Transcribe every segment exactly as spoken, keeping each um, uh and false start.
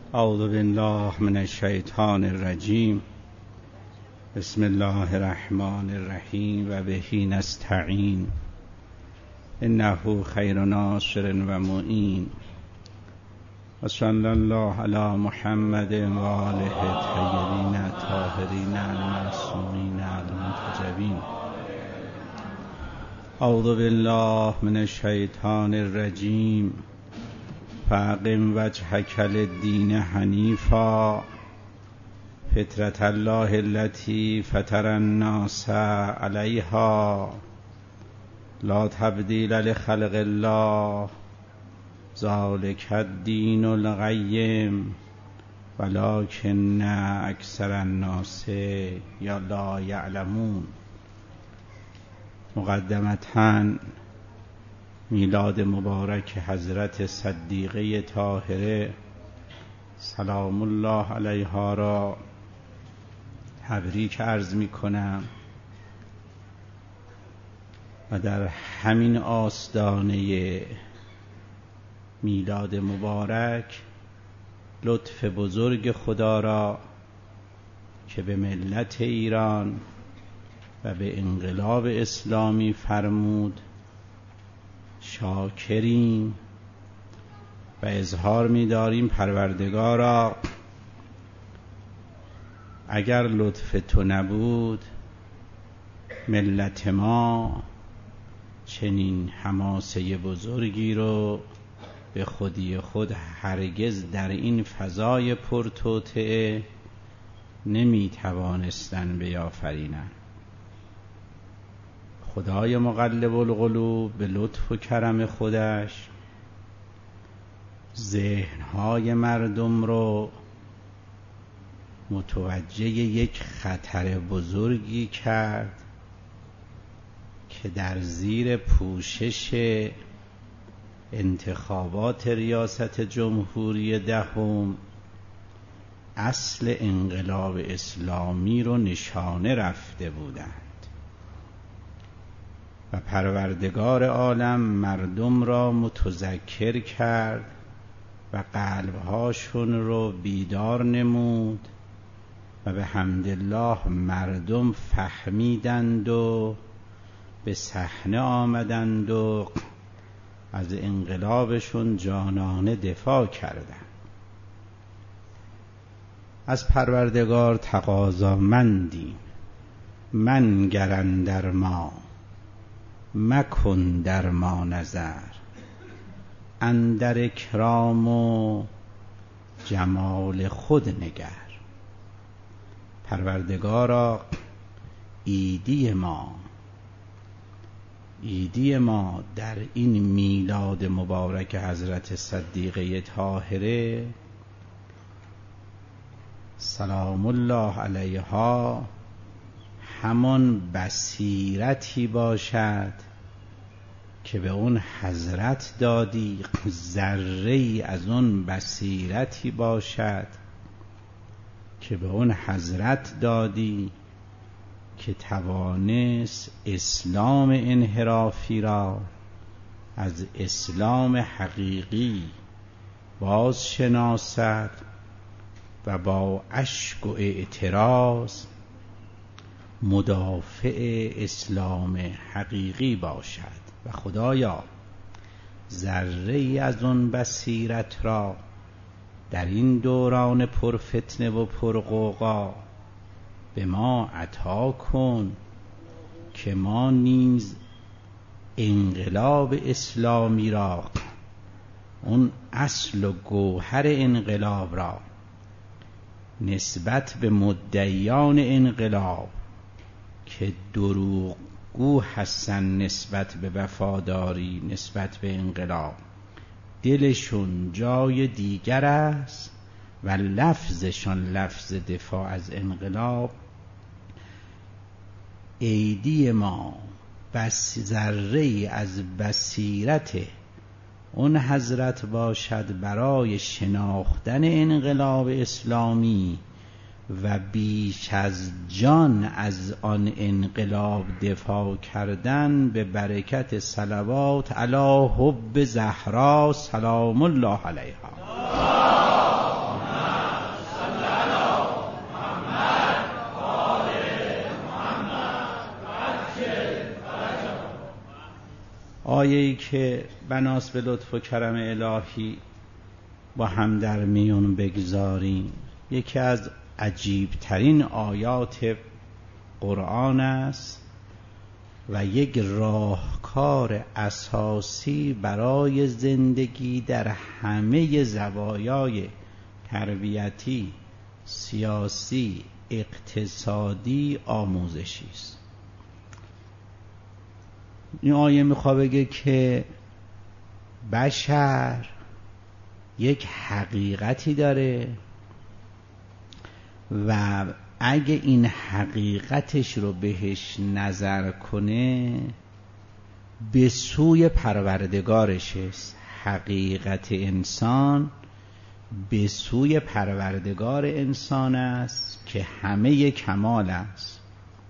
اعوذ بالله من الشیطان الرجیم. بسم الله الرحمن الرحیم و به نستعین انه خیر ناصر و معین و صلی الله علی محمد و آله الطیبین الطاهرین المعصومین المنتجبین. اعوذ بالله من الشیطان الرجیم. فاقم وجهک للدین حنیفا فطرة الله التي فطر الناس علیها لا تبدیل لخلق الله ذلک الدین القیم ولکن اکثر الناس لا یعلمون. مقدمتاً میلاد مبارک حضرت صدیقه طاهره سلام الله علیها را تبریک عرض می کنم و در همین آستانه میلاد مبارک لطف بزرگ خدا را که به ملت ایران و به انقلاب اسلامی فرمود شاکریم و اظهار می‌داریم پروردگارا اگر لطف تو نبود ملت ما چنین حماسه بزرگی رو به خودی خود هرگز در این فضای پرتوطئه نمی‌توانستند بیافرینند. خدای مقلب القلوب به لطف و کرم خودش ذهنهای مردم رو متوجه یک خطر بزرگی کرد که در زیر پوشش انتخابات ریاست جمهوری دهم اصل انقلاب اسلامی رو نشانه رفته بودند و پروردگار عالم مردم را متذکر کرد و قلبهاشون رو بیدار نمود و به حمدالله مردم فهمیدند و به صحنه آمدند و از انقلابشون جانانه دفاع کردند. از پروردگار تقاضا مندیم منگر اندر ما مکن در ما نظر اندر اکرام و جمال خود نگر. پروردگارا عیدی ما عیدی ما در این میلاد مبارک حضرت صدیقه طاهره سلام الله علیها همان بصیرتی باشد که به اون حضرت دادی، ذره‌ای از اون بصیرتی باشد که به اون حضرت دادی که توانست اسلام انحرافی را از اسلام حقیقی باز شناسد و با اشک و اعتراض مدافع اسلام حقیقی باشد. و خدایا ذره‌ای از اون بصیرت را در این دوران پرفتنه و پرغوغا به ما عطا کن که ما نیز انقلاب اسلامی را، اون اصل و گوهر انقلاب را نسبت به مدعیان انقلاب که دروغگو هستن نسبت به وفاداری نسبت به انقلاب، دلشون جای دیگر است و لفظشان لفظ دفاع از انقلاب، ایدی ما بس ذره‌ای از بصیرت اون حضرت باشد برای شناختن انقلاب اسلامی و بیش از جان از آن انقلاب دفاع کردن به برکت صلوات علی حب زهرا سلام الله علیها. آیه‌ای که بناس به لطف و کرم الهی با هم در میون بگذاریم یکی از عجیبترین آیات قرآن است و یک راهکار اساسی برای زندگی در همه زوایای تربیتی، سیاسی، اقتصادی، آموزشی است. این آیه میخواد بگه که بشر یک حقیقتی داره و اگه این حقیقتش رو بهش نظر کنه به سوی پروردگارش است. حقیقت انسان به سوی پروردگار انسان است که همه کمال است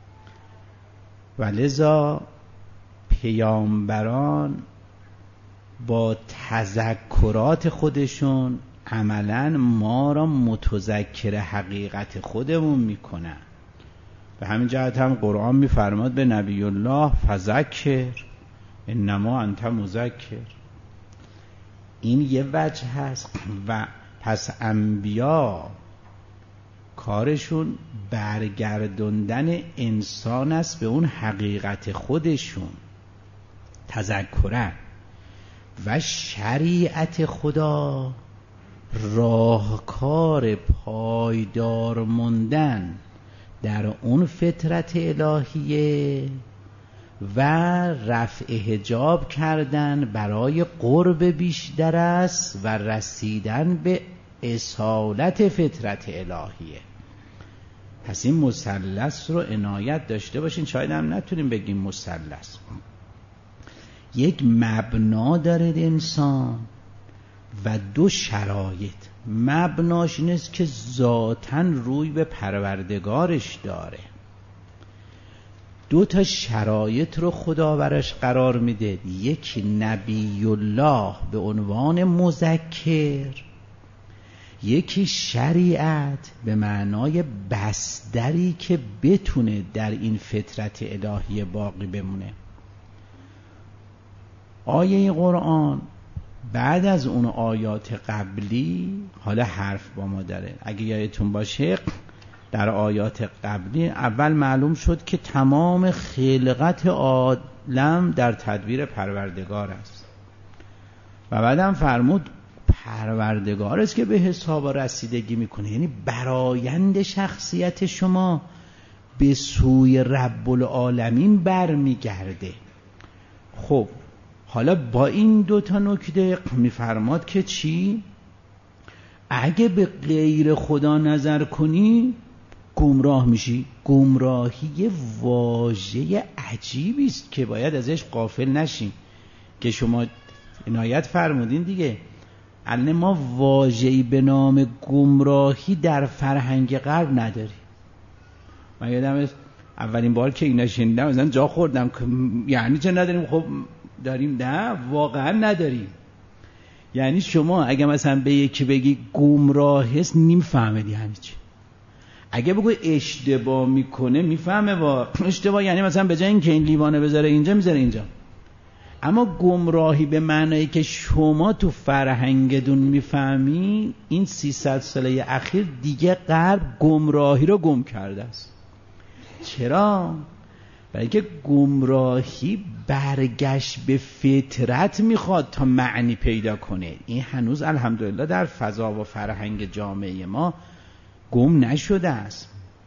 و لذا پیامبران با تذکرات خودشون عملاً ما را متذکر حقیقت خودمون میکنن. به همین جهت هم قرآن میفرماد به نبی الله فذکر انما انت مذکر. این یه وجه هست و پس انبیا کارشون برگردوندن انسان است به اون حقیقت خودشون، تذکرن. و شریعت خدا راهکار پایدار موندن در اون فطرت الهیه و رفع حجاب کردن برای قرب بیشتر است و رسیدن به اصالت فطرت الهیه. پس این مثلث رو عنایت داشته باشین. شاید هم نتونیم بگیم مثلث، یک مبنا داره انسان و دو شرایط. مبناش این است که ذاتاً روی به پروردگارش داره. دو تا شرایط رو خدا برش قرار میده، یک نبی الله به عنوان مذکر، یکی شریعت به معنای بستری که بتونه در این فطرت الهی باقی بمونه. آیه قرآن بعد از اون آیات قبلی حالا حرف با ما داره. اگه یادتون باشه در آیات قبلی اول معلوم شد که تمام خلقت عالم در تدبیر پروردگار است و بعدم فرمود پروردگار است که به حساب رسیدگی میکنه. یعنی برآیند شخصیت شما به سوی رب العالمین برمیگرده. خب حالا با این دو تا نکته میفرماد که چی؟ اگه به غیر خدا نظر کنی گمراه میشی. گمراهی واژه عجیبی است که باید ازش غافل نشیم که شما عنایت فرمودین دیگه. الان ما واژه‌ای به نام گمراهی در فرهنگ غرب نداریم. من یادم اولین بار که اینا شنیدم مثلا جا خوردم که یعنی چه نداریم؟ خب داریم. نه واقعا نداریم. یعنی شما اگه مثلا به یکی بگی گمراه است نمیفهمه یعنی چی. اگه بگو اشتباه میکنه میفهمه. با اشتباه یعنی مثلا به جای اینکه این لیوانه بذاره اینجا میذاره اینجا. اما گمراهی به معنایی که شما تو فرهنگتون میفهمی، این سیصد ساله اخیر دیگه غرب گمراهی رو گم کرده است. چرا؟ برای که گمراهی برگشت به فطرت میخواد تا معنی پیدا کنه. این هنوز الحمدلله در فضا و فرهنگ جامعه ما گم نشده است.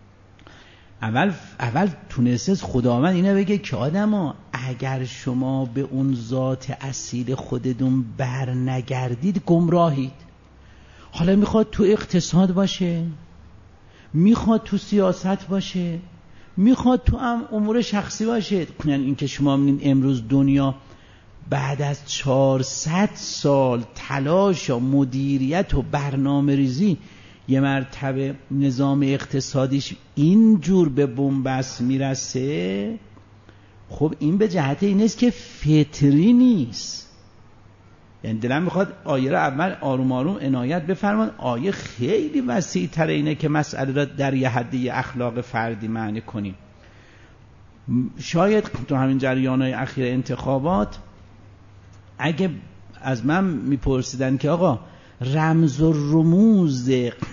اول اول تونسته خداوند اینو بگه که آدما اگر شما به اون ذات اصیل خودتون بر نگردید گمراهید. حالا میخواد تو اقتصاد باشه، میخواد تو سیاست باشه، میخواد تو هم امور شخصی باشه. یعنی اینکه شما می‌بینید امروز دنیا بعد از چهارصد سال تلاش و مدیریت و برنامه ریزی یه مرتبه نظام اقتصادیش اینجور به بنبست میرسه. خب این به جهت این است که فطری نیست. یعنی دلم میخواد آیه رو اول آروم آروم عنایت بفرمان. آیه خیلی وسیع تر اینه که مسئله را در یه حدی اخلاق فردی معنی کنیم. شاید تو همین جریان‌های اخیر انتخابات اگه از من میپرسیدن که آقا رمز و رموز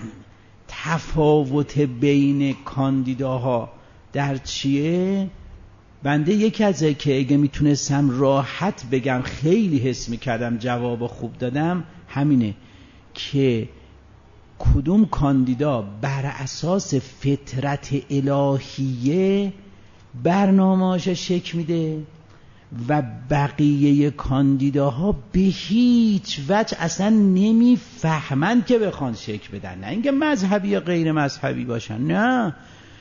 تفاوت بین کاندیداها در چیه، بنده یکی از که اگه میتونستم راحت بگم خیلی حس میکردم جواب خوب دادم همینه که کدوم کاندیدا بر اساس فطرت الهیه برنامه‌اش شکل میده و بقیه کاندیداها به هیچ وجه اصلا نمیفهمن که بخوان شکل بدن. نه اینکه مذهبی یا غیر مذهبی باشن، نه،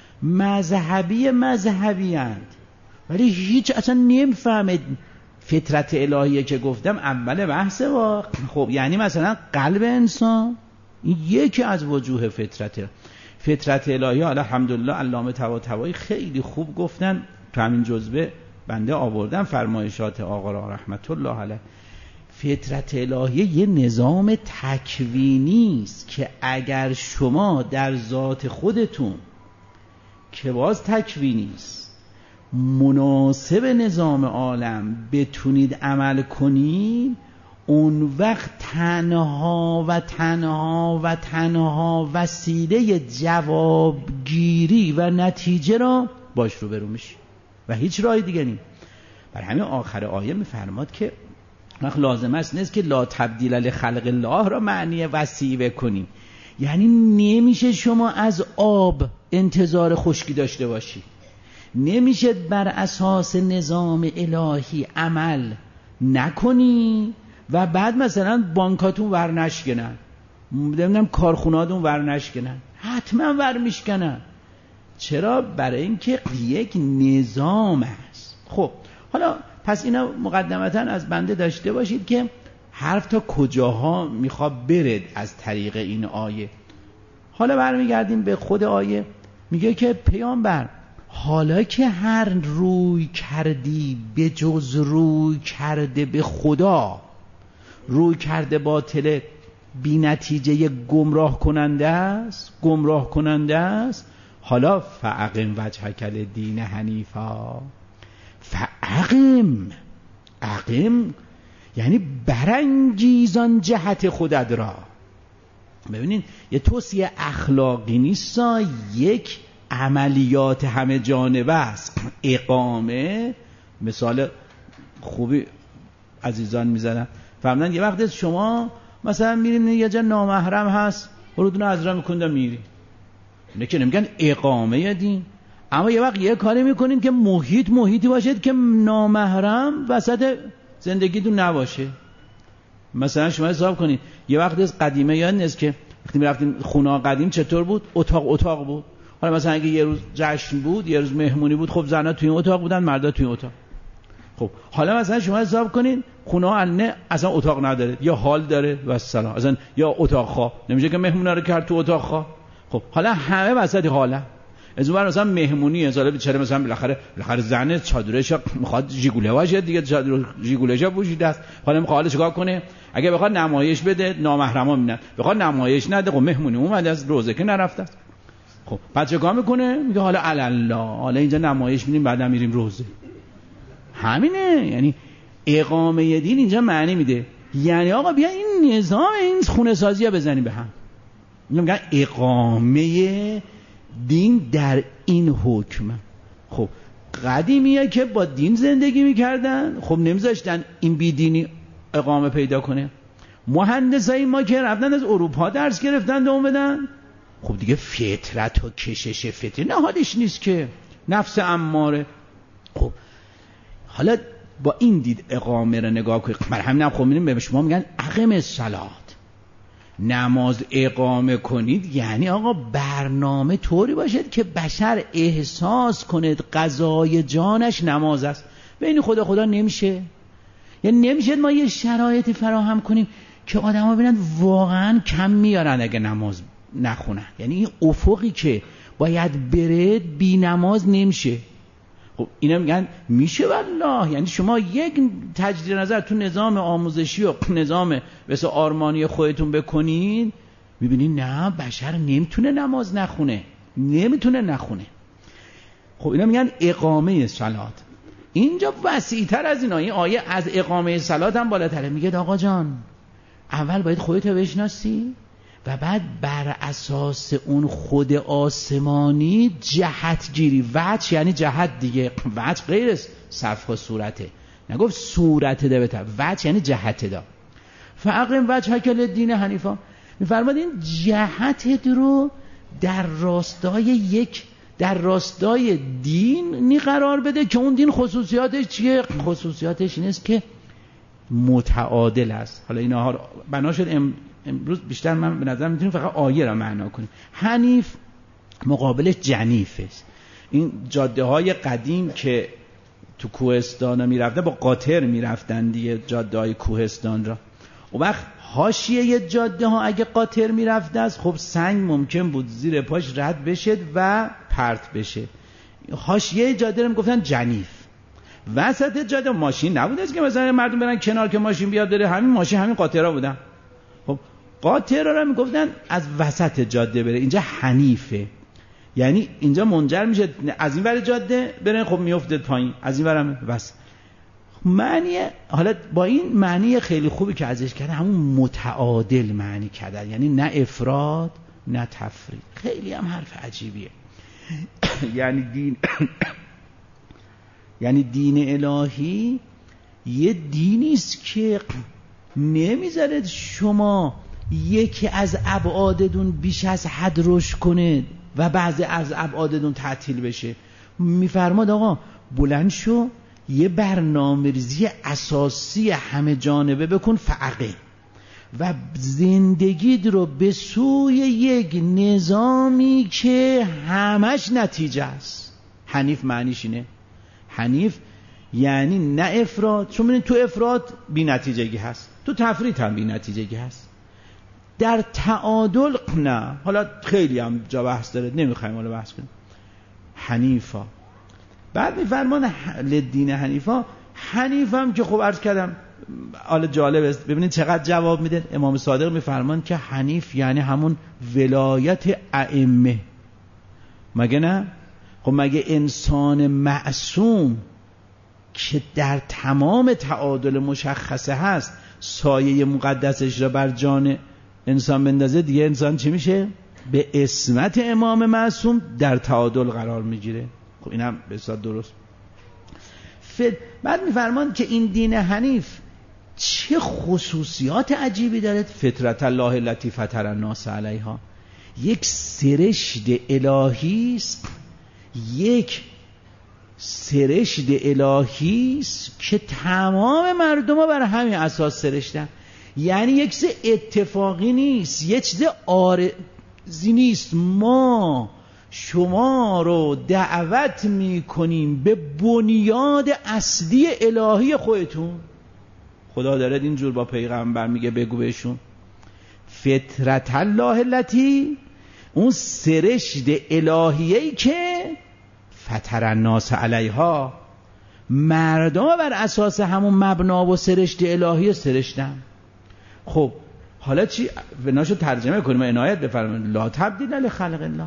مذهبی مذهبی هند ولی هیچ اصلا نمیفهمه فطرت الهیه که گفتم اول بحثه. با خب یعنی مثلا قلب انسان این یکی از وجوه فطرت فطرت الهیه. الحمدلله علامه طباطبایی خیلی خوب گفتن تو همین جزوه بنده آوردم فرمایشات آقا را رحمت الله علیه. فطرت الهیه یه نظام تکوینی است که اگر شما در ذات خودتون که باز تکوینی است مناسب نظام عالم بتونید عمل کنید، اون وقت تنها و تنها و تنها وسیله جوابگیری و نتیجه را باش رو برو میشی و هیچ راه دیگه نیم. بر همین آخر آیه میفرماد که وقت لازم است نیست که لا تبدیل لخلق الله را معنی وسیع بکنیم، یعنی نمیشه شما از آب انتظار خشکی داشته باشی، نمیشه بر اساس نظام الهی عمل نکنی و بعد مثلا بانکاتون ور نشکنن، نمیدونم کارخونهاتون ور نشکنن، حتما ور میشکنن. چرا؟ برای اینکه یک نظام است. خب حالا پس اینا مقدمتا از بنده داشته باشید که حرف تا کجاها میخواد برد از طریق این آیه. حالا برمیگردیم به خود آیه. میگه که پیامبر حالا که هر روی کردی به جز روی کرده به خدا، روی کرده باطل بی نتیجه گمراه کننده است، گمراه کننده است، حالا فاقم وجهک للدین حنیفا. فاقم اقم یعنی برانگیزان جهت خودت را. ببینید یه توصیه اخلاقی نیست، یک عملیات همه جانبه است. اقامه مثال خوبی عزیزان میزنن، فهمدن یه وقت شما مثلا میریم یه جا نامحرم هست رودونه از راه میکنده میری، نه که نمیگن اقامه دین، اما یه وقت یه کاری میکنین که محیط محیطی باشد که نامحرم وسط زندگیتون نباشه. مثلا شما حساب کنین یه وقت از قدیمه یاد نیست که وقتی میرفتیم خونه قدیم چطور بود؟ اتاق اتاق بود. حالا مثلا اگه یه روز جشن بود، یه روز مهمونی بود، خب زنا توی این اتاق بودن، مردا توی این اتاق. خب حالا مثلا شما حساب کنین خونه ها نه اصلا اتاق نداره یا حال داره و سلام اصلا یا اتاق خواه، نمیشه که مهمونا رو کرد تو اتاق خواه. خب حالا همه وسط حاله از اون مثلا مهمونی مثلا بیچاره مثلا بالاخره بالاخره زنه چادرش میخواد ژیگوله واشه دیگه، چادر ژیگوله‌ش پوشیده است، حالا میخواد چیکار کنه؟ اگه بخواد نمایش بده نامحرما میبینن، بخواد نمایش نده خب مهمونی اومده از روزه که نرفته. خب بعد چیکار میکنه؟ میگه حالا الله حالا اینجا نمایش میدیم بعدا میریم روزه. همینه، یعنی اقامه دین اینجا معنی میده یعنی آقا بیا این نظام این خونه سازی ها بزنیم به هم. میگن اقامه دین در این حکم. خب قدیمیه که با دین زندگی میکردن، خب نمیذاشتن این بیدینی اقامه پیدا کنه. مهندسای ما که رفتن از اروپا درس گرفتن دوم بدن، خب دیگه فطرت و کشش فطری نه حالش نیست که نفس اماره. خب حالا با این دید اقامه رو نگاه کنید. بر همین هم خب می‌بینیم به شما میگن اقیم الصلات، نماز اقامه کنید، یعنی آقا برنامه طوری باشد که بشر احساس کنید قضای جانش نماز است. بین خدا خدا نمیشه، یعنی نمیشه ما یه شرایطی فراهم کنیم که آدما ببینن واقعا کم میارن اگه نماز نخونن، یعنی این افقی که باید برید بی نماز نمیشه. خب اینا میگن میشه والله، یعنی شما یک تجدید نظر تو نظام آموزشی و نظام مثل آرمانی خودتون بکنین میبینین نه بشر نمیتونه نماز نخونه، نمیتونه نخونه. خب اینا میگن اقامه صلات. اینجا وسیع‌تر از اینا. این آیه از اقامه صلات هم بالاتره. میگه آقا جان اول باید خودت رو بشناسی و بعد بر اساس اون خود آسمانی جهت گیری. وجه یعنی جهت دیگه، وجه غیر صفحه صورته، نگفت صورت ده بتا، وجه یعنی جهت دا. فاقم وجهک للدین حنیفا، میفرماد این جهتت رو در راستای یک در راستای دینی قرار بده که اون دین خصوصیاتش چیه؟ خصوصیاتش این است که متعادل است. حالا اینها بنا شد ام... امروز بیشتر من به نظر میتونیم فقط آیه را معنا کنیم. حنیف مقابلش جنیف است. این جاده های قدیم که تو کوهستان میرفته با قاطر میرفتن دیگه، جاده های کوهستان را. و وقت حاشیه جاده ها اگه قاطر میرفته است خب سنگ ممکن بود زیر پاش رد بشه و پرت بشه. حاشیه جاده رو میگفتن جنیف. وسط جاده ماشین نبوده است که مثلا مردم برن کنار که ماشین بیاد بره، همین ماشین همین قاطرها بودن. خب قاطرها رو میگفتن از وسط جاده بره. اینجا حنیفه، یعنی اینجا منجر میشه از این ور جاده بره خب میفته پایین، از این ورم بس. معنی حالا با این معنی خیلی خوبی که ازش کرده همون متعادل معنی کردن، یعنی نه افراد نه تفرید. خیلی هم حرف عجیبیه. یعنی دین یعنی دین الهی یه دینی است که نمیذاره شما یکی از ابعادتون بیش از حد رشد کنه و بعضی از ابعادتون تعطیل بشه. میفرماد آقا بلند شو یه برنامه‌ریزی اساسی همه جانبه بکن فعقه و زندگیت رو به سوی یک نظامی که همش نتیجه است. حنیف معنیش اینه. حنیف یعنی نه افراد، چون ببینید تو افراد بی نتیجگی هست، تو تفرید هم بی نتیجگی هست. در تعادل نه. حالا خیلی هم جا بحث داره، نمیخوایم حالا بحث کنیم. حنیفا بعد میفرمان لدین حنیفا. حنیف هم که خب عرض کردم حالا جالب است، ببینید چقدر جواب میده. امام صادق میفرمان که حنیف یعنی همون ولایت ائمه، مگه نه؟ خب مگه انسان معصوم که در تمام تعادل مشخصه هست سایه مقدسش را بر جان انسان بندازه دیگه انسان چی میشه؟ به اسمت امام معصوم در تعادل قرار میگیره. خب اینم به اصطلاح درست. بعد میفرمان که این دین حنیف چه خصوصیات عجیبی داره. فطرت الله التي فطر الناس علیها، یک سرشت الهی است، یک سرشت الهی است که تمام مردم ها بر همین اساس سرشتن. یعنی یک چیز اتفاقی نیست، یک چیز عارضی نیست. ما شما رو دعوت میکنیم به بنیاد اصلی الهی خودتون. خدا داره اینجور با پیغمبر میگه بگو بهشون فطرت الله التی، اون سرشت الهیه‌ای که فطر الناس علیها، مردم بر اساس همون مبنا و سرشت الهی سرشتن. خب حالا چی؟ بناشو ترجمه کنیم، عنایت بفرمایید. لا تبدیل لخلق الله،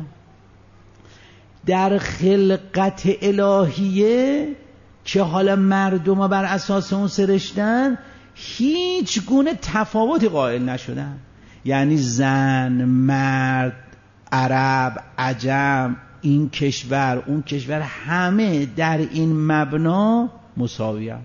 در خلقت الهیه که حالا مردم بر اساس اون سرشتن هیچ گونه تفاوتی قائل نشدن. یعنی زن، مرد، عرب، عجم، این کشور، اون کشور، همه در این مبنا مساویان.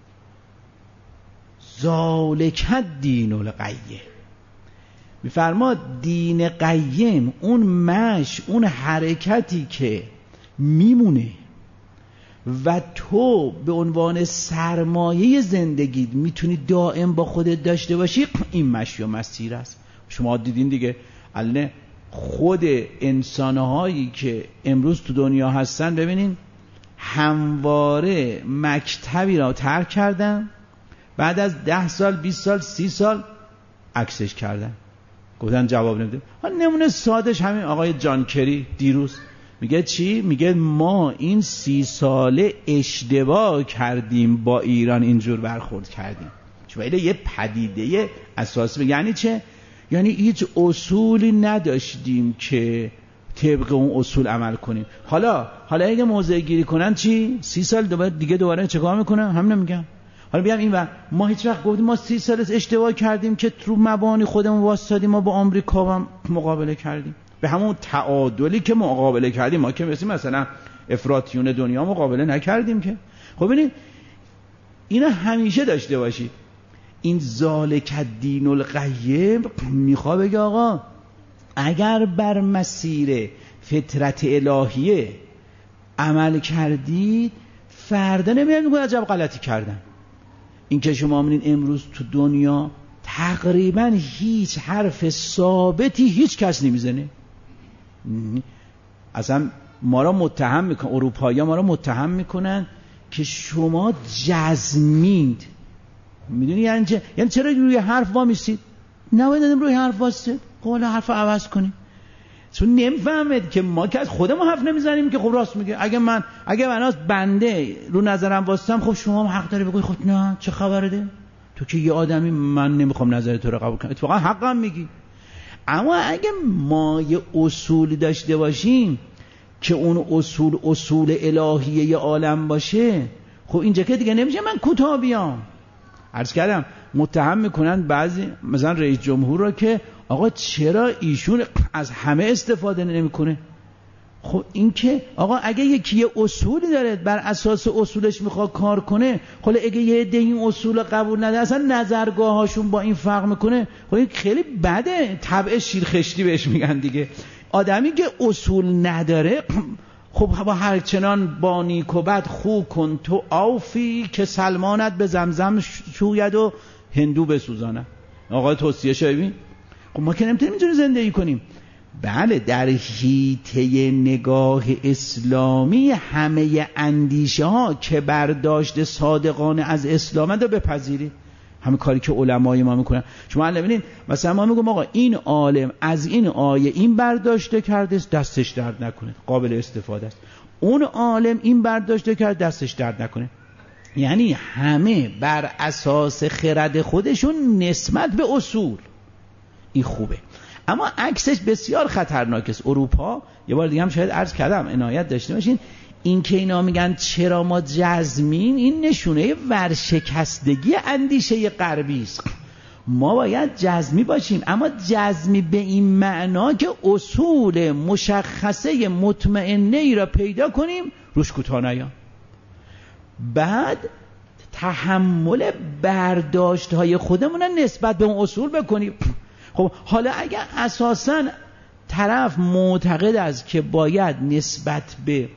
ذالک الدین القیم، میفرماد دین قیم، اون مش، اون حرکتی که میمونه و تو به عنوان سرمایه زندگیت میتونی دائم با خودت داشته باشی، این مشی و مسیر است. شما دیدین دیگه الان خود انسانهایی که امروز تو دنیا هستن، ببینین همواره مکتبی را ترک کردن، بعد از ده سال، بیست سال، سی سال عکسش کردن، گفتن جواب نمیده. نمونه سادش همین آقای جان کری دیروز میگه چی؟ میگه ما این سی ساله اشتباه کردیم با ایران اینجور برخورد کردیم. چون یه پدیده اساسی. یعنی چه؟ یعنی هیچ اصولی نداشتیم که طبق اون اصول عمل کنیم. حالا حالا اگه موضع گیری کنن چی؟ سی سال دوباره دیگه دوباره چیکار میکنن؟ هم نمیگم. حالا بیام این و ما هیچ وقت گفتیم ما سی سال اشتباه کردیم که رو مبانی خودمون واسطادیم، ما با آمریکا هم مقابله کردیم به همون تعادلی که مقابله کردیم. ما که مثلا افراطیون دنیا مقابله نکردیم که. خب ببینید اینا همیشه داشته باشید. این ذالک الدین القیم میخواد بگه آقا اگر بر مسیر فطرت الهیه عمل کردید فردا نمیاد میگه عجب غلطی کردن. این که شما میبینید امروز تو دنیا تقریبا هیچ حرف ثابتی هیچ کس نمیزنه. اصلا ما را متهم میکنن، اروپایی ها ما را متهم میکنن که شما جزمید. میدونی یعنی چه؟ یعنی چرا روی حرف وامیستید؟ نباید روی حرف واسید. قول حرف عوض کنیم. چون نمیفهمید که ما که از خودمون حرف نمیزنیم که خب راست میگه. اگه من اگه من از بنده رو نظرم واسطم، خب شما هم حق داری بگوی خب نه چه خبره ده؟ تو که یه آدمی، من نمیخوام نظر تو رو قبول کنم. اتفاقا حقم میگی. اما اگه ما یه اصولی داشته باشیم که اون اصول اصول الهیه عالم باشه، خب اینجا که دیگه نمیشه من کوتاه بیام. عرض کردم متهم میکنن بعضی مثلا رئیس جمهور را که آقا چرا ایشون از همه استفاده نمیکنه. خب این که آقا اگه یکی یه اصولی داره بر اساس اصولش میخواد کار کنه، خب اگه یه عده این اصول قبول نده اصلا نظرگاه هاشون با این فرق میکنه، خب این خیلی بده. طبع شیرخشتی بهش میگن دیگه. آدمی که اصول نداره خب با هر چنان با نیک و بد خو کن تو آفی که سلمانت به زمزم شوید و هندو بسوزانه. آقا توصیه شایبین. خب ما که نمیتونیم اینجوری زندگی کنیم. بله در حیطه نگاه اسلامی همه اندیشه ها که برداشت صادقانه از اسلام رو بپذیرید. همه کاری که علمای ما میکنن. شما الان ببینید مثلا ما میگم آقا این عالم از این آیه این برداشته کرده دستش درد نکنه، قابل استفاده است. اون عالم این برداشته کرده دستش درد نکنه. یعنی همه بر اساس خرد خودشون نسبت به اصول. این خوبه. اما عکسش بسیار خطرناک است. اروپا یه بار دیگه هم شاید عرض کردم عنایت داشته باشین، این که اینا میگن چرا ما جزمین، این نشونه ورشکستگی اندیشه غربی است. ما باید جزمی باشیم، اما جزمی به این معنا که اصول مشخصه مطمئنه ای را پیدا کنیم روش کوتاه نیام. بعد تحمل برداشت های خودمون نسبت به اون اصول بکنیم. خب حالا اگر اساساً طرف معتقد است که باید نسبت به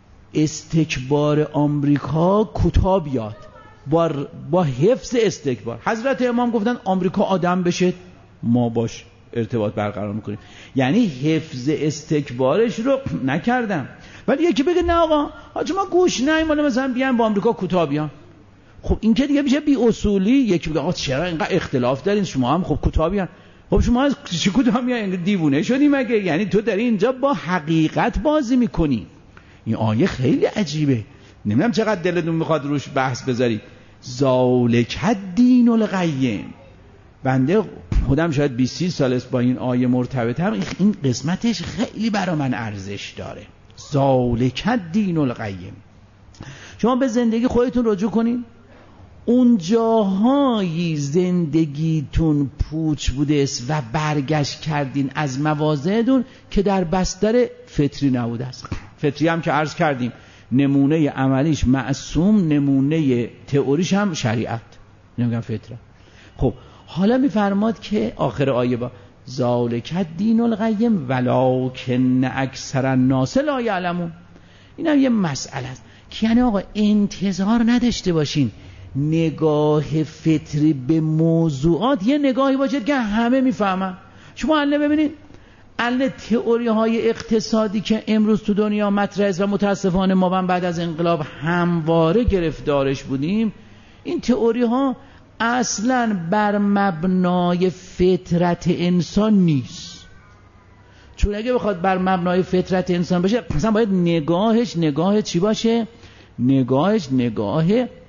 استکبار آمریکا کوتاه بیاد با, با حفظ استکبار، حضرت امام گفتن آمریکا آدم بشه ما باش ارتباط برقرار میکنیم، یعنی حفظ استکبارش رو نکردم. ولی یکی بگه نه آقا حاج ما گوش نیم ولی مثلا بیان با آمریکا کوتاه بیان، خب این که دیگه میشه بی اصولی. یکی بگه آقا چرا اینقدر اختلاف دارین شما هم خب کوتاه بیان. خب شما از چی کوتاه میان؟ دیوونه شدی مگه؟ یعنی تو داری اینجا با حقیقت بازی میکنی. این آیه خیلی عجیبه، نمیدونم چقدر دلتون میخواد روش بحث بذارید. ذالک الدین القیم. بنده خودم شاید بیست سال است با این آیه مرتبطم، این قسمتش خیلی برا من ارزش داره. ذالک الدین القیم. شما به زندگی خودتون رجوع کنین، اون جاهایی زندگیتون پوچ بوده است و برگشت کردین از مواضعتون که در بستر فطری نبوده است. فطری هم که عرض کردیم نمونه عملیش معصوم، نمونه تئوریش هم شریعت، نمیگم فطره. خب حالا میفرماد که آخر آیه با ذالک الدین القیم ولکن اکثر الناس لا یعلمون. این هم یه مسئله است که یعنی آقا انتظار نداشته باشین نگاه فطری به موضوعات یه نگاهی باشه که همه میفهمن. شما الان ببینید الان تئوری های اقتصادی که امروز تو دنیا مطرح است و متاسفانه ما بعد از انقلاب همواره گرفتارش بودیم، این تئوری ها اصلا بر مبنای فطرت انسان نیست. چون اگه بخواد بر مبنای فطرت انسان باشه مثلا باید نگاهش نگاه چی باشه؟ نگاهش نگاه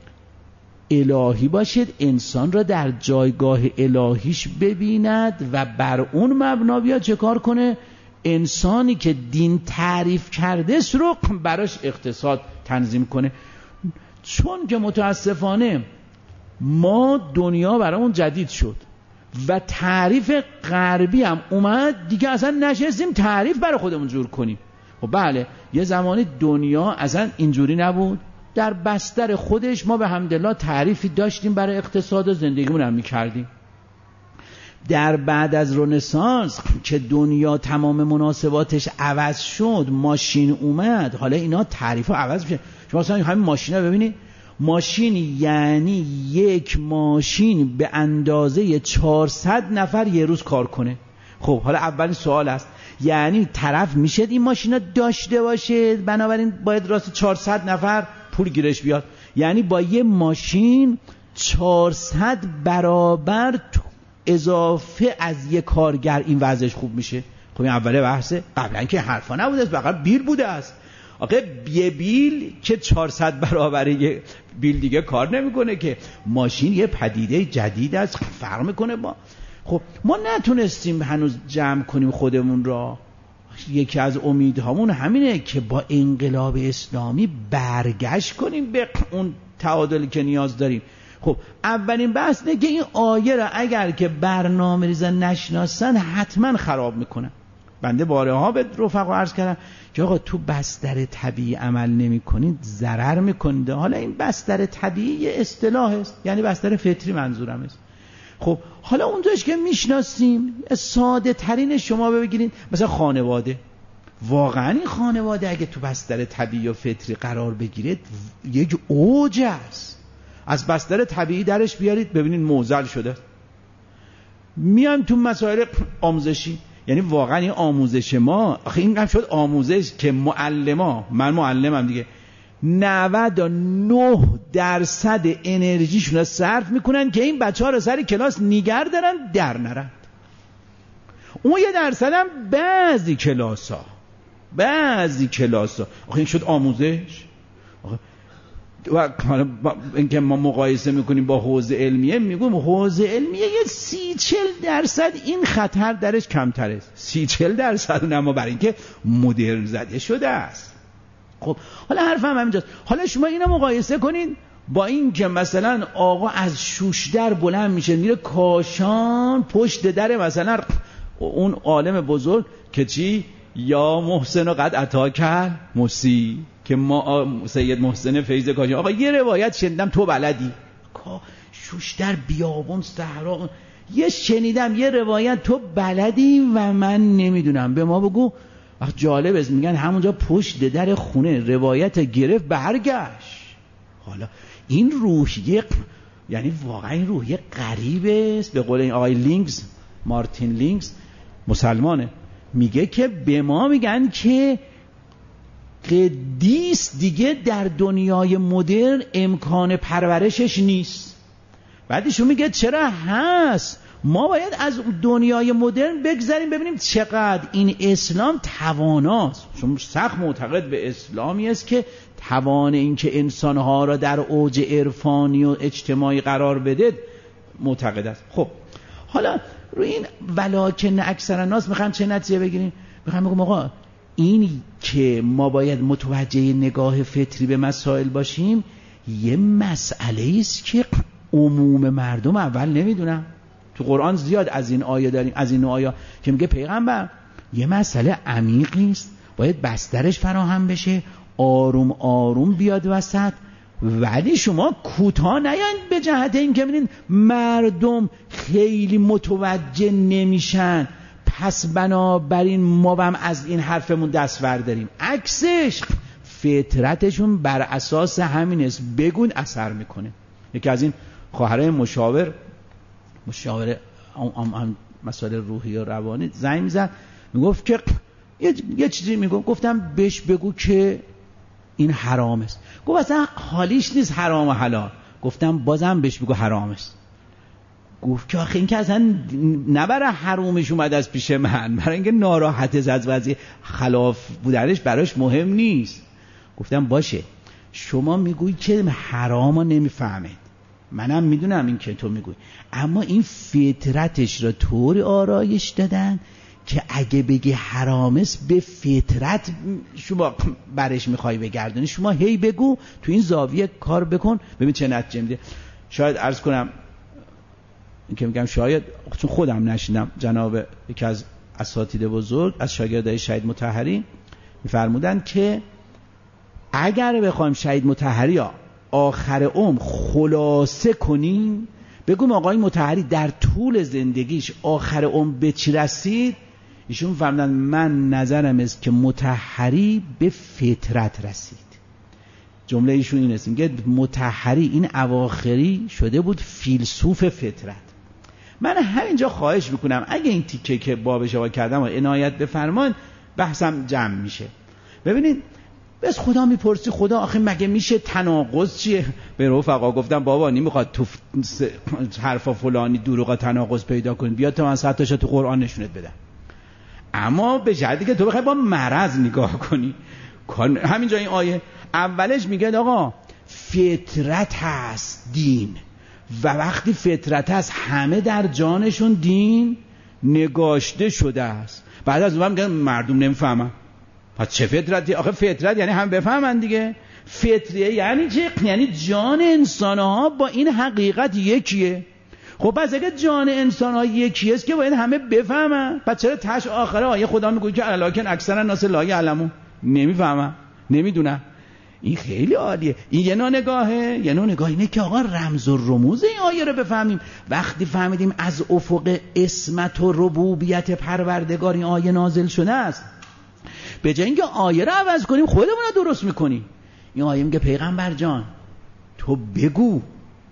الهی باشد، انسان را در جایگاه الهیش ببیند و بر اون مبنا بیاد چه کار کنه؟ انسانی که دین تعریف کرده است رو براش اقتصاد تنظیم کنه. چون که متاسفانه ما دنیا برامون جدید شد و تعریف غربی هم اومد دیگه، اصلا نشستیم تعریف برای خودمون جور کنیم. خب بله یه زمانی دنیا اصلا اینجوری نبود، در بستر خودش ما به حمدالله تعریفی داشتیم برای اقتصاد و زندگیمون هم میکردیم. در بعد از رنسانس که دنیا تمام مناسباتش عوض شد، ماشین اومد، حالا اینا تعریف ها عوض میشه. شما مثلا همین ماشین ها ببینید، ماشین یعنی یک ماشین به اندازه چهارصد نفر یه روز کار کنه. خب حالا اولین سوال است، یعنی طرف میشه این ماشین ها داشته باشه بنابراین باید راست چهارصد نفر پول گیرش بیاد؟ یعنی با یه ماشین چهارصد برابر اضافه از یه کارگر این وضعش خوب میشه. خب این اوله بحثه. قبلا که حرفا نبوده است، فقط بیل بوده است. آخه یه بیل که چهارصد برابر یه بیل دیگه کار نمیکنه که. ماشین یه پدیده جدید است، فرق میکنه با. خب ما نتونستیم هنوز جمع کنیم خودمون را. یکی از امیدهامون همینه که با انقلاب اسلامی برگشت کنیم به اون تعادلی که نیاز داریم. خب اولین بحث اینه که این آیه را اگر که برنامه ریزا نشناسن حتما خراب میکنن. بنده بارها به رفقا عرض کردم که آقا تو بستر طبیعی عمل نمی کنید ضرر میکنید. حالا این بستر طبیعی یه اصطلاح است، یعنی بستر فطری منظورم است. خب حالا اونجاش که میشناسیم، ساده ترین شما بگیرید مثلا خانواده. واقعا این خانواده اگه تو بستر طبیعی و فطری قرار بگیرید یک اوج است. از بستر طبیعی درش بیارید ببینید معضل شده. میان تو مسائل آموزشی، یعنی واقعا این آموزش ما، آخه این هم شد آموزش که معلما، من معلمم دیگه، نود و نه درصد انرژیشون رو صرف میکنن که این بچه ها رو سر کلاس نیگر دارن در نرند. اون یه درصد هم بعضی کلاس ها بعضی کلاس ها آخه این شد آموزش. آخه و اینکه ما مقایسه میکنیم با حوزه علمیه، میگم حوزه علمیه یه سی چل درصد این خطر درش کمتر است. سی چل درصد اما برای اینکه مدرن زده شده است. خب حالا حرفم همینجاست. حالا شما اینو مقایسه کنین با این که مثلا آقا از شوشدر بلند میشه میره کاشان، پشت در مثلا اون عالم بزرگ که چی یا محسن و قد عطا کرد موسی، که ما سید محسن فیض کاشان. آقا یه روایت شنیدم تو بلدی شوشدر بیابون صحرا، یه شنیدم یه روایت تو بلدی و من نمیدونم، به ما بگو. وقت جالب است میگن همونجا پشت در خونه روایت گرفت برگشت. حالا این روحیه، یعنی واقعا این روحیه غریبه است. به قول این آقای لینگز، مارتین لینگز، مسلمانه، میگه که به ما میگن که قدیس دیگه در دنیای مدرن امکان پرورشش نیست. بعدشون میگه چرا هست؟ ما باید از دنیای مدرن بگذاریم ببینیم چقدر این اسلام تواناست. چون سخت معتقد به اسلامی است که توان این که انسانها را در اوج عرفانی و اجتماعی قرار بده معتقد است. خب حالا روی این ولکن اکثر الناس میخوان چه نتیجه بگیریم؟ میخوان بگم آقا این که ما باید متوجه نگاه فطری به مسائل باشیم یه مسئله است که عموم مردم اول نمیدونن. تو قرآن زیاد از این آیه داریم، از این آیه که میگه پیغمبر یه مسئله عمیقی است، باید بسترش فراهم بشه، آروم آروم بیاد وسط. ولی شما کوتاه نیاین به جهت این که ببینید مردم خیلی متوجه نمیشن پس بنابراین ما هم از این حرفمون دست برداریم. عکسش فطرتشون بر اساس همین است، بگون اثر میکنه. یکی از این خواهرای مشاور مشاور هم مسائل روحی و روانی زنگ میزد، میگفت که یه, یه چیزی میگفت، گفتم بهش بگو که این حرام است. گفت اصلا حالیش نیست حرام و حلال. گفتم بازم بهش بگو حرام است. گفت که آخه این که اصلا نبره حرومش اومد از پیش من، برای اینکه ناراحت از وضعی خلاف بودنش براش مهم نیست. گفتم باشه شما میگویی که حرامو نمیفهمه، منم میدونم این که تو میگوی، اما این فطرتش را طوری آرایش دادن که اگه بگی حرام است به فطرت شما برش میخوای بگردونی. شما هی بگو تو این زاویه کار بکن ببین چه نتیجه میده. شاید عرض کنم این که میگم شاید چون خودم نشیدم، جناب یکی از اساتید بزرگ از شاگردای شهید مطهری میفرمودن که اگر بخوایم شهید مطهری آخر عمر خلاصه کنیم بگم آقای مطهری در طول زندگیش آخر عمر به چی رسید، ایشون فرمودن من نظرم است که مطهری به فطرت رسید. جمله ایشون این است، میگه مطهری این اواخری شده بود فیلسوف فطرت. من همینجا خواهش میکنم اگه این تیکه که بابش آقا کردم و عنایت بفرمان بحثم جمع میشه. ببینید بس خدا میپرسی خدا آخه مگه میشه تناقض چیه؟ به رفقا گفتم بابا نمیخواد تو حرفا فلانی دروغا تناقض پیدا کنید، بیا تا من صد تاشو تو قرآن نشونت بدم. اما به شرطی که تو بخوای با مرض نگاه کنی. همینجا این آیه اولش میگه آقا فطرت هست دین، و وقتی فطرت هست همه در جانشون دین نگاشته شده است. بعد از اون میگن مردم نمیفهمن. پس چه فطرتی؟ آخه فطرت یعنی هم بفهمن دیگه. فطریه یعنی چه؟ یعنی جان انسان‌ها با این حقیقت یکیه. خب پس اگه جان انسان‌ها یکیه است که باید همه بفهمن، پس چرا تاش آخره آیه خدا میگه که الاکن اکثر الناس لا یعلمون، نمیفهمن، نمیدونن. این خیلی عالیه. این یه نوع نگاهه. یه نوع نگاه اینه که آقا رمز و رموز این آیه رو بفهمیم. وقتی فهمیدیم از افق اسمت و ربوبیت پروردگار این آیه نازل شده است، به جای اینکه آیه رو عوض کنیم خودمون رو درست میکنیم. این آیه میگه پیغمبر جان تو بگو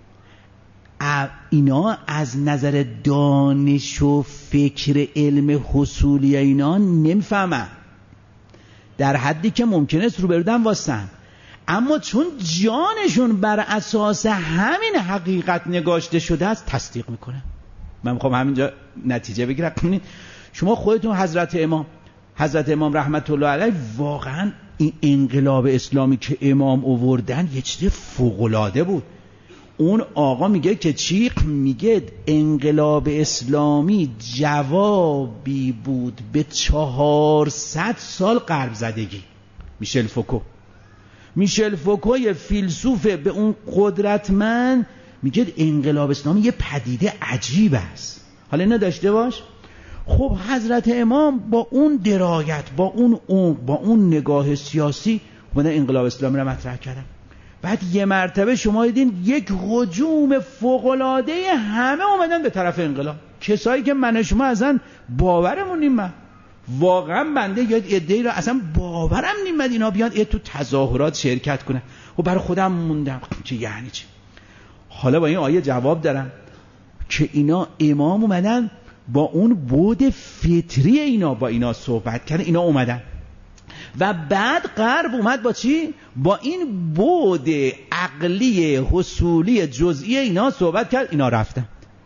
اینا از نظر دانش و فکر علم حصولی اینا نمیفهمن، در حدی که ممکنه است رو بردن واسن، اما چون جانشون بر اساس همین حقیقت نگاشته شده است تصدیق میکنه. من میخوام همینجا نتیجه بگیرم. شما خودتون حضرت امام حضرت امام رحمت الله علیه واقعا این انقلاب اسلامی که امام آوردن یه چیز فوق‌العاده بود. اون آقا میگه که چی؟ میگه انقلاب اسلامی جوابی بود به چهارصد سال غرب زدگی. میشل فوکو میشل فوکو یه فیلسوف به اون قدرتمند میگه انقلاب اسلامی یه پدیده عجیب است. حالا اینا داشته باش. خب حضرت امام با اون درایت، با اون عمق، با اون نگاه سیاسی اومدن انقلاب اسلامی رو مطرح کردن. بعد یه مرتبه شما دیدین یک هجوم فوق‌العاده همه اومدن به طرف انقلاب. کسایی که من و شما اصلا باورمون نمیاد. واقعا بنده یاد ایده رو اصلا باورم نمیاد اینا بیان تو تظاهرات شرکت کنن. و برای خودم موندم که یعنی چی؟ حالا با این آیه جواب دارم که اینا امام اومدن با اون بود فطری اینا با اینا صحبت کردن، اینا اومدن و بعد غرب اومد با چی؟ با این بود عقلی حصولی جزئی اینا صحبت کرد، اینا رفتن.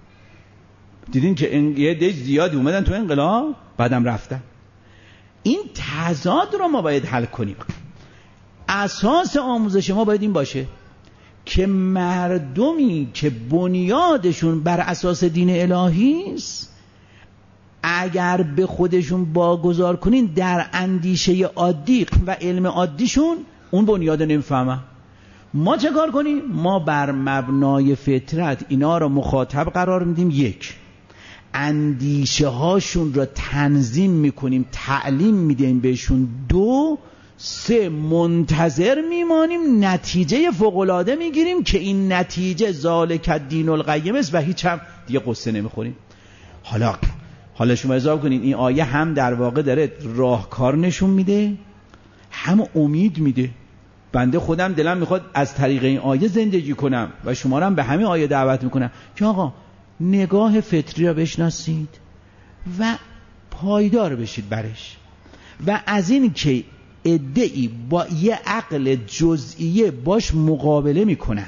دیدین که یه دیش زیادی اومدن تو انقلاب بعدم رفتن. این تضاد رو ما باید حل کنیم. اساس آموزش ما باید این باشه که مردمی که بنیادشون بر اساس دین الهی است اگر به خودشون باگذار کنین در اندیشه عادی و علم عادیشون اون بنیاد نمیفهمن. ما چه کار کنیم؟ ما بر مبنای فطرت اینا رو مخاطب قرار میدیم، یک اندیشه هاشون رو تنظیم میکنیم، تعلیم میدیم بهشون، دو سه منتظر میمانیم نتیجه فوق‌العاده میگیریم که این نتیجه ذالک الدین القیم است و هیچ هم دیگه قصه نمیخوریم. حالا حالا شما حساب کنین این آیه هم در واقع داره راهکار نشون میده هم امید میده. بنده خودم دلم میخواد از طریق این آیه زندگی کنم و شما رو هم به همین آیه دعوت میکنم که آقا نگاه فطری رو بشناسید و پایدار بشید برش، و از این که عده‌ای با یه عقل جزئیه باش مقابله میکنن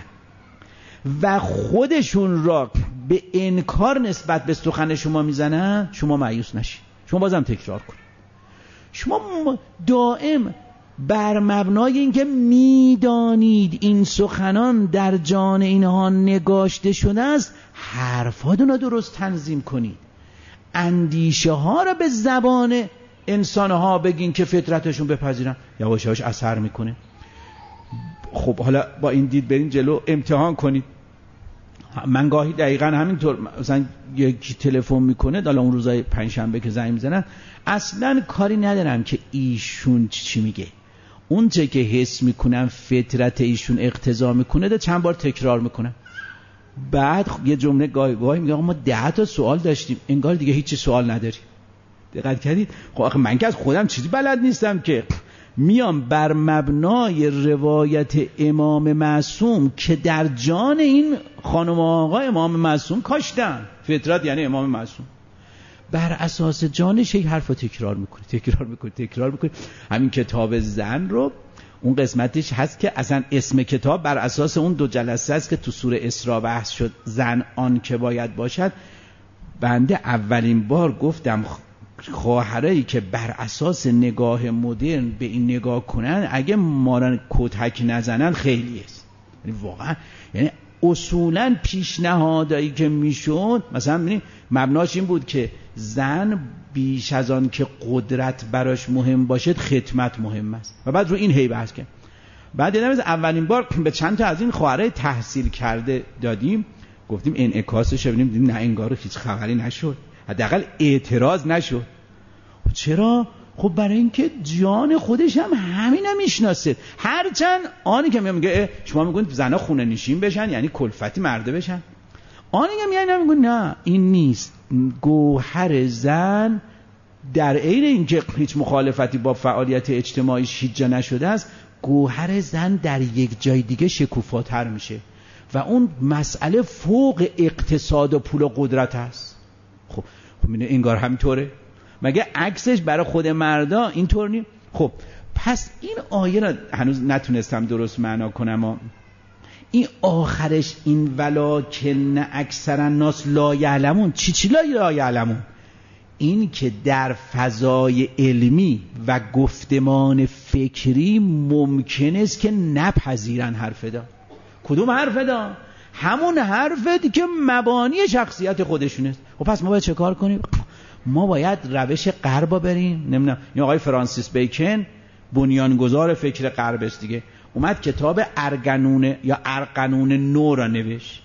و خودشون را به انکار نسبت به سخن شما میزنن، شما مایوس نشید، شما بازم تکرار کنید. شما دائم بر مبنای اینکه میدانید این سخنان در جان اینها نگاشته شده است حرفاتون رو درست تنظیم کنید. اندیشه ها رو به زبان انسان ها بگین که فطرتشون بپذیرن، یواش یواش اثر میکنه. خب حالا با این دید برین جلو، امتحان کنید. من گاهی دقیقا همینطور مثلا یکی تلفن میکنه، حالا اون روزای پنجشنبه که زنگ میزنن اصلا کاری ندارم که ایشون چی میگه، اون چه که حس میکنم فطرت ایشون اقتضا میکنه ده چند بار تکرار میکنم. بعد یه جمله گاهی گاهی میگه ما ده تا سوال داشتیم، انگار دیگه هیچی سوال نداری. دقت کردید؟ خب آخه من که از خودم چیزی بلد نیستم که میام بر مبنای روایت امام معصوم که در جان این خانم آقا امام معصوم کاشتن، فطرت یعنی امام معصوم، بر اساس جانش یک حرف رو تکرار میکنه تکرار میکنه تکرار میکنه. همین کتاب زن رو اون قسمتش هست که اصلا اسم کتاب بر اساس اون دو جلسه است که تو سوره اسراء بحث شد، زن آن که باید باشد. بنده اولین بار گفتم خواهرایی که بر اساس نگاه مدرن به این نگاه کنن اگه ما را کتک نزنن خیلی است. یعنی واقعا یعنی اصولا پیشنهادایی که میشد مثلا ببینید مبناش این بود که زن بیش از آن که قدرت براش مهم باشد خدمت مهم است و بعد رو این هی بحث کرد. بعد دیدم اولین بار به چند تا از این خواهرای تحصیل کرده دادیم، گفتیم انعکاسش ببینیم، دیدیم نه انگار هیچ خبری نشد، حداقل اعتراض نشد. چرا؟ خب برای اینکه جان خودش هم همین هم میشناسه. هرچند آنی که میگه شما میگونید زنا خونه نشین بشن یعنی کلفتی مرده بشن، آنی که میگه نمیگون نه این نیست. گوهر زن در عین اینکه هیچ مخالفتی با فعالیت اجتماعیش هیچ جا نشده است، گوهر زن در یک جای دیگه شکوفاتر میشه و اون مسئله فوق اقتصاد و پول و قدرت است. خب خب انگار همینطوره، مگه عکسش برای خود مردا اینطور نی؟ خب پس این آیه را هنوز نتونستم درست معنا کنم ها. این آخرش این ولکن اکثر الناس لا یعلمون، چی چی لا یعلمون؟ این که در فضای علمی و گفتمان فکری ممکن است که نپذیرن حرف دا. کدوم حرف دا؟ همون حرفی که مبانی شخصیت خودشون است. خب پس ما باید چه کار کنیم؟ ما باید روش غرب بریم. نمیدونم این آقای فرانسیس بیکن بنیانگذار فکر غرب است دیگه، اومد کتاب ارگنون یا ارقنون نو را نوشت،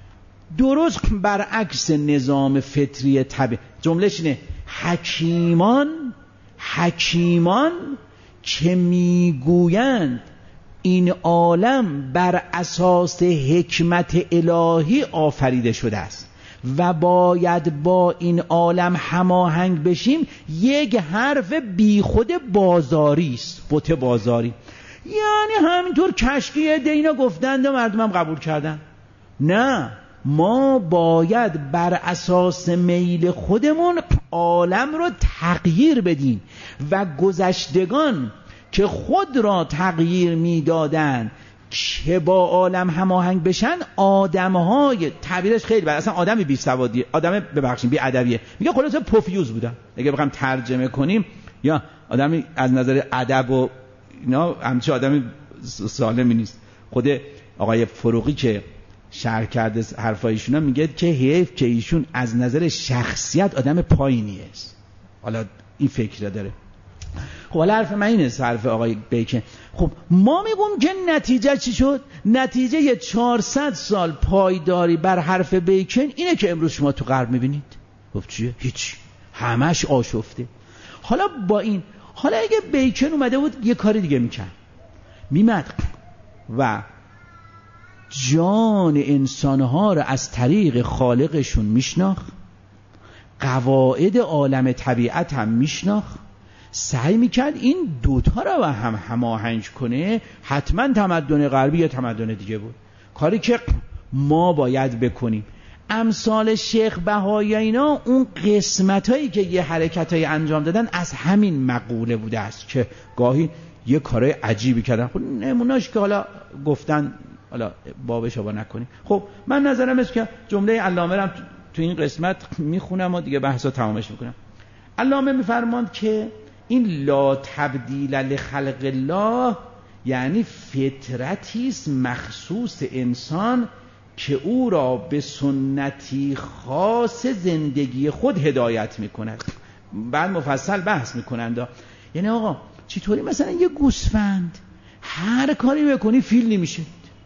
درست برعکس نظام فطری طبیعی. جملهش اینه حکیمان حکیمان که میگویند این عالم بر اساس حکمت الهی آفریده شده است و باید با این عالم هماهنگ بشیم، یک حرف بیخود بازاری است، بت بازاری. یعنی همینطور کشکی دینا گفتند و مردم هم قبول کردن. نه، ما باید بر اساس میل خودمون عالم رو تغییر بدیم و گذشتگان که خود را تغییر میدادن که با عالم هماهنگ بشن، آدم‌های تعبیرش خیلی بد، اصلا آدمی بی سوادیه، آدم ببخشید بی ادبیه، میگه خلاصه پوفیوز بودن. اگه بخوام ترجمه کنیم یا آدمی از نظر ادب و اینا همچه آدمی سالمی نیست. خود آقای فروغی که شرح کرده حرفایشون میگه که حیف که ایشون از نظر شخصیت آدم پایینی است. حالا این فکر داره. خب حالا حرف من اینه، حرف آقای بیکن. خب ما میگم که نتیجه چی شد؟ نتیجه چهارصد سال پایداری بر حرف بیکن اینه که امروز شما تو غرب میبینید. خب چیه؟ هیچ، همش آشفته. حالا با این، حالا اگه بیکن اومده بود یه کاری دیگه میکرد، میمد و جان انسانها رو از طریق خالقشون میشناخت، قواعد عالم طبیعت هم میشناخت، سعی میکرد این دوتا رو هم هماهنگ کنه. حتما تمدن غربی یا تمدن دیگه بود، کاری که ما باید بکنیم. امثال شیخ بهایی اینا اون قسمت هایی که یه حرکت هایی انجام دادن از همین مقوله بوده است که گاهی یه کارهای عجیبی کردن. خب نمونهش که حالا گفتن، حالا بابش با نکنیم. خب من نظرم است که جمله علامه رو تو این قسمت میخونم و دیگه بحثا تمامش میکنم. علامه میفرماند که این لا تبدیل لخلق الله یعنی فطرتی است مخصوص انسان که او را به سنتی خاص زندگی خود هدایت میکند. بعد مفصل بحث میکنند. یعنی آقا چطوری مثلا یه گوسفند هر کاری بکنی فیل نمیشه،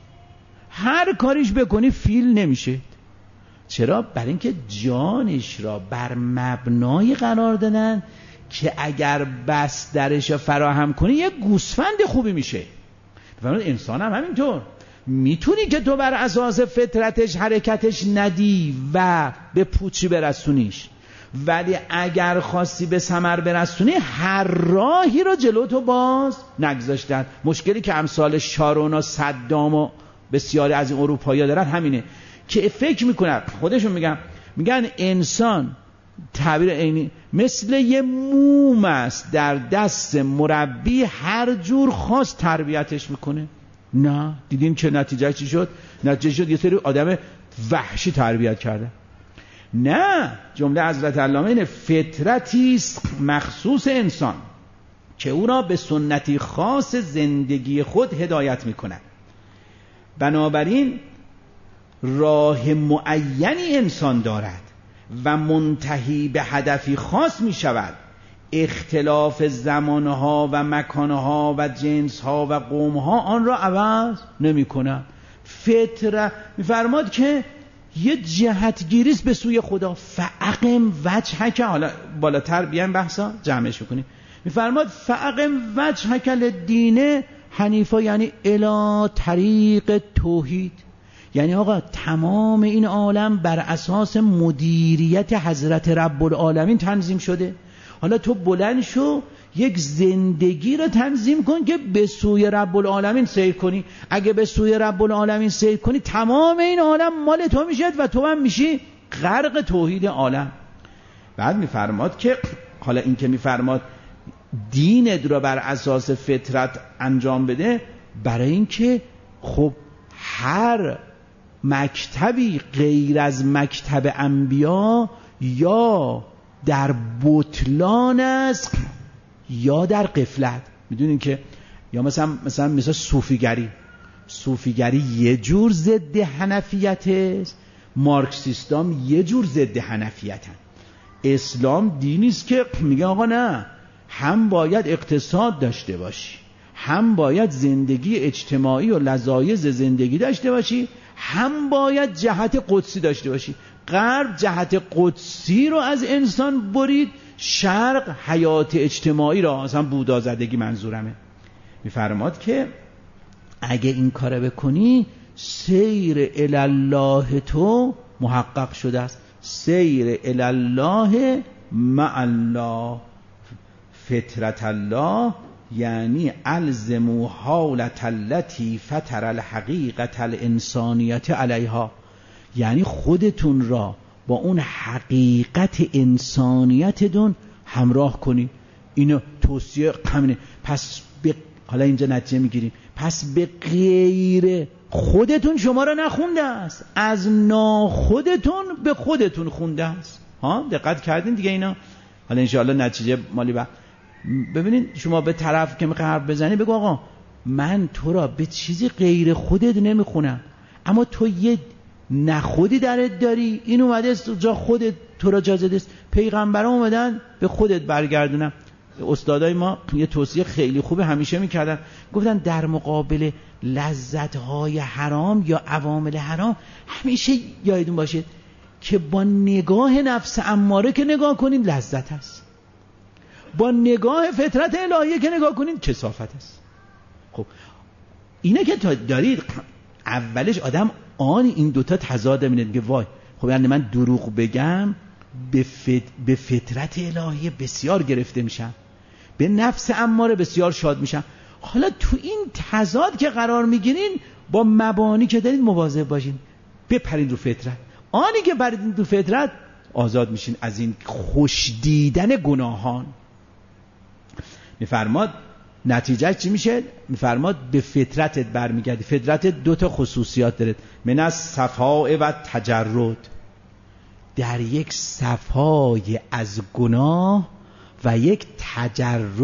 هر کاریش بکنی فیل نمیشه. چرا؟ برای اینکه جانش را بر مبنای قرار دادن که اگر بس درش را فراهم کنی یه گوسفند خوبی میشه. بفرمایید انسان هم همینطور میتونی که تو بر اساس فطرتش حرکتش ندی و به پوچی برسونیش، ولی اگر خواستی به ثمر برسونی هر راهی رو جلو تو باز نگذاشتن. مشکلی که امثال شارون و صدام و بسیاری از این اروپایی‌ها دارن همینه که فکر میکنن، خودشون میگن میگن انسان تعبیر عینی مثل یه موم است در دست مربی، هر جور خاص تربیتش میکنه. نه دیدین چه نتیجه چی شد؟ نتیجه شد یه سری آدم وحشی تربیت کرده. نه، جمله حضرت علامه اینه فطرتی است مخصوص انسان که او را به سنتی خاص زندگی خود هدایت میکند. بنابراین راه معینی انسان دارد و منتهی به هدفی خاص می شود. اختلاف زمانها و مکانها و جنسها و قومها آن را عوض نمی کنند. فطره می فرماد که یه جهتگیریست به سوی خدا. فاقم وجهک، حالا بالاتر بیایم بحثا جمعش بکنیم. می فرماد فاقم وجهک للدین حنیفا، یعنی الی طریق توحید. یعنی آقا تمام این عالم بر اساس مدیریت حضرت رب العالمین تنظیم شده. حالا تو بلند شو یک زندگی رو تنظیم کن که به سوی رب العالمین سیر کنی. اگه به سوی رب العالمین سیر کنی تمام این عالم مال تو میشه و تو هم میشی غرق توحید عالم. بعد میفرماد که حالا این که میفرماد دینت رو بر اساس فطرت انجام بده، برای اینکه خب هر مکتبی غیر از مکتب انبیا یا در بطلان است یا در غفلت. میدونین که یا مثلا مثلا مثلا صوفیگری صوفیگری یه جور ضد حنفیت است، مارکسیستام یه جور ضد حنفیتن. اسلام دینی است که میگه آقا نه، هم باید اقتصاد داشته باشی، هم باید زندگی اجتماعی و لذایذ زندگی داشته باشی، هم باید جهت قدسی داشته باشی. غرب جهت قدسی رو از انسان برید، شرق حیات اجتماعی رو، اصلا بودا زدگی منظورمه. میفرماد که اگه این کار بکنی سیر الله تو محقق شده است. سیر الله مع الله، فطرت الله یعنی الزموا حالت التي فطر الحقیقت الانسانیت علیها، یعنی خودتون را با اون حقیقت انسانیتتون همراه کنی. اینو توصیه همینه. پس به حالا اینجا نتیجه میگیریم، پس به غیر خودتون شما را نخونده است، از ناخودتون به خودتون خونده است. ها دقت کردین دیگه اینا؟ حالا انشاءالله نتیجه مالی بعد. ببینید شما به طرف که میخوای حرف بزنی بگو آقا من تو را به چیزی غیر خودت نمیخونم، اما تو یه نخودی درت داری، این اومده است جا خودت تو را جا زده است. پیغمبران اومدن به خودت برگردونم. استادای ما یه توصیه خیلی خوبه همیشه میکردن، گفتن در مقابل لذت‌های حرام یا عوامل حرام همیشه یادتون باشه که با نگاه نفس اماره که نگاه کنین لذت است، با نگاه فطرت الهیه که نگاه کنین کثافت است. خب اینه که تا دارید اولش آدم آن این دوتا تضاد می‌بینه که وای خب یعنی من دروغ بگم به, فت... به فطرت الهیه بسیار گرفته میشم، به نفس اماره بسیار شاد میشم. حالا تو این تضاد که قرار میگیرین با مبانی که دارید مواظب باشین، بپرید رو فطرت. آنی که پرید رو فطرت آزاد میشین از این خوش دیدن گناهان. میفرماد نتیجه چی میشه؟ میفرماد به فطرتت برمیگردی. فطرت دو تا خصوصیات داره، من از صفاء و تجرد، در یک صفای از گناه و یک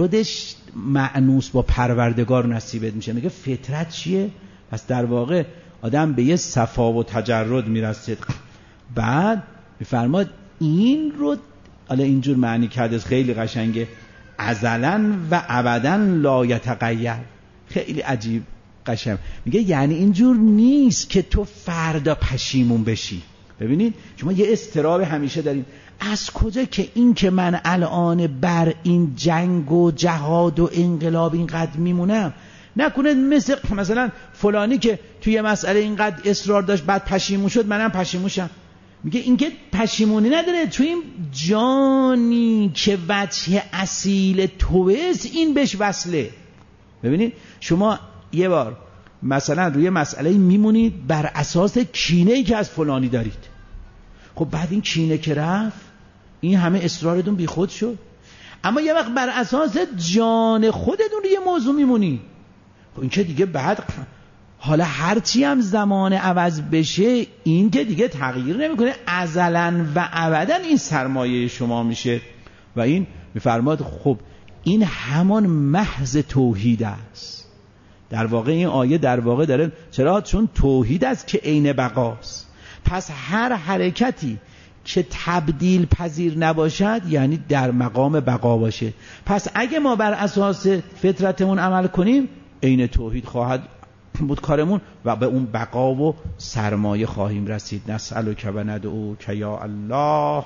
تجردش مأنوس با پروردگار نصیبت میشه. میگه فطرت چیه؟ پس در واقع آدم به یه صفا و تجرد میرسید. بعد میفرماد این رو حالا اینجور معنی کرده، خیلی قشنگه، ازلا و ابدا لا یتغیر. خیلی عجیب قشنگ میگه یعنی اینجور نیست که تو فردا پشیمون بشی. ببینید شما یه اضطراب همیشه داریم، از کجا که این که من الان بر این جنگ و جهاد و انقلاب اینقدر میمونم، نکنه مثل مثلا فلانی که توی مسئله اینقدر اصرار داشت بعد پشیمون شد منم پشیمون شم. میگه این که پشیمونی نداره، توی این جانی که وجه اصیل توست این بهش وصله. ببینید شما یه بار مثلا روی مسئله میمونید بر اساس کینه‌ای که از فلانی دارید، خب بعد این کینه که رفت این همه اصرارتون بیخود شد. اما یه وقت بر اساس جان خودتون روی موضوع میمونی، خب این که دیگه بعد حالا هرچی هم زمان عوض بشه این که دیگه تغییر نمیکنه، ازلا و ابدا این سرمایه شما میشه. و این میفرماد خب این همان محض توحید است. در واقع این آیه در واقع داره، چرا؟ چون توحید است که عین بقاست. پس هر حرکتی که تبدیل پذیر نباشد یعنی در مقام بقا باشه. پس اگه ما بر اساس فطرتمون عمل کنیم عین توحید خواهد بود کارمون و به اون بقا و سرمایه خواهیم رسید. نسألک و ندعوک یا الله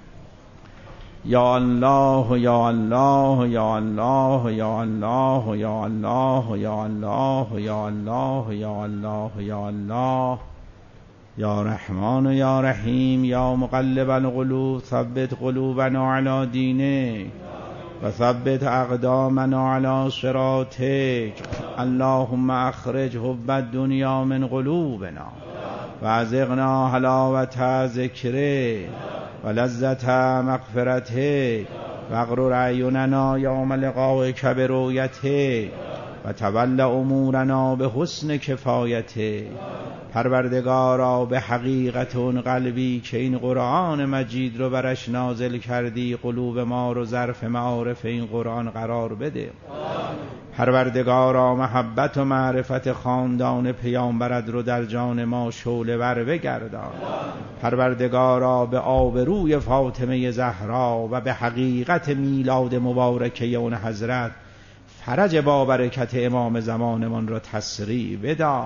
یا الله یا الله یا الله یا الله یا الله یا الله یا الله یا الله یا الله یا رحمان یا رحیم یا مقلب القلوب ثبت قلوبنا علی دینک و ثبت اقدامنا علی صراطک. اللهم اخرج حب الدنیا من قلوبنا و ازغنا حلاوت ذکرک و لذت مغفرتک و اغرر اعیننا یوم لقائک برؤیتک و تول امورنا به حسن کفایتک. پروردگارا به حقیقت اون قلبی که این قرآن مجید رو برش نازل کردی قلوب ما رو ظرف معارف این قرآن قرار بده. پروردگارا محبت و معرفت خاندان پیامبرت رو در جان ما شعله ور بگردان. پروردگارا به آبروی فاطمه زهرا و به حقیقت میلاد مبارکه اون حضرت فرج با برکت امام زمانمان را تسریع بدار.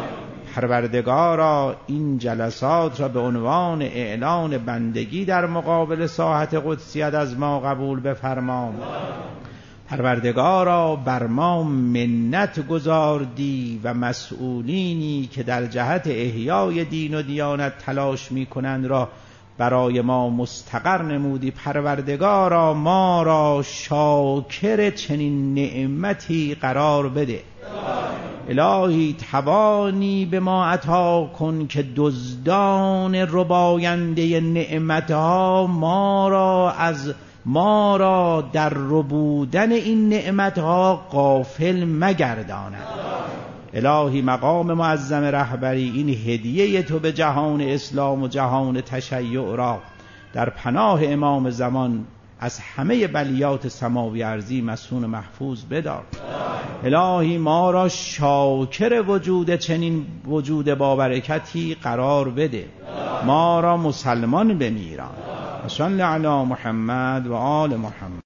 پروردگارا این جلسات را به عنوان اعلان بندگی در مقابل ساحت قدسیت از ما قبول بفرما. پروردگارا بر ما منت گذاردی و مسئولینی که در جهت احیای دین و دیانت تلاش می کنند را برای ما مستقر نمودی. پروردگارا ما را شاکر چنین نعمتی قرار بده. الهی توانی به ما عطا کن که دزدان رباینده نعمتها ما را از ما را در ربودن این نعمتها غافل مگرداند. الهی مقام معظم رهبری این هدیه تو به جهان اسلام و جهان تشیع را در پناه امام زمان از همه بلیات سماوی ارضی مسون و محفوظ بدار. الهی ما را شاکر وجود چنین وجود با برکتی قرار بده. ما را مسلمان بمیران. صلی علی محمد و آل محمد.